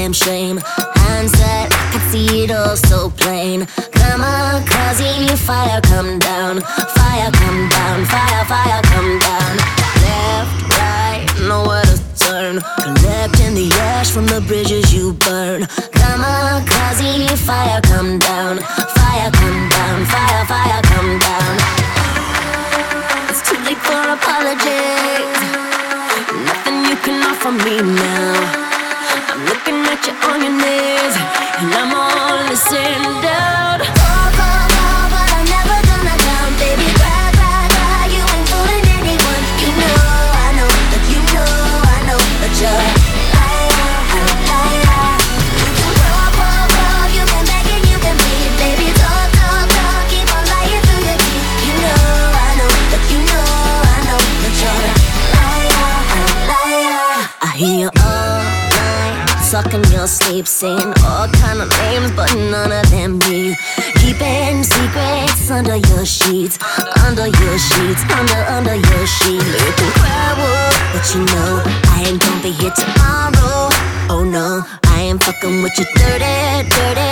damn shame. Hindsight, I could see it all so plain. Kamikaze, fire come down. Fire come down, fire come down. Left, right, nowhere to turn. Collecting the ash from the bridges you burn. Kamikaze, fire come down. Fire come down, fire come down. It's too late for apologies. Nothing you can offer me now. I'm looking at you on your knees, and I'm all listening down. But I'm never gonna down, baby. Cry, you ain't fooling anyone. You know, I know that you know, I know that you're liar. You can walk, you can beg and you can plead, baby. Talk, keep on lying through your teeth. You know, I know that you know, I know that you're liar. I hear you all sucking your sleep, saying all kind of names, but none of them me. Keeping secrets under your sheets, under your sheets, under your sheets. You can cry wolf, but you know I ain't gonna be here tomorrow. Oh no, I ain't fucking with your dirty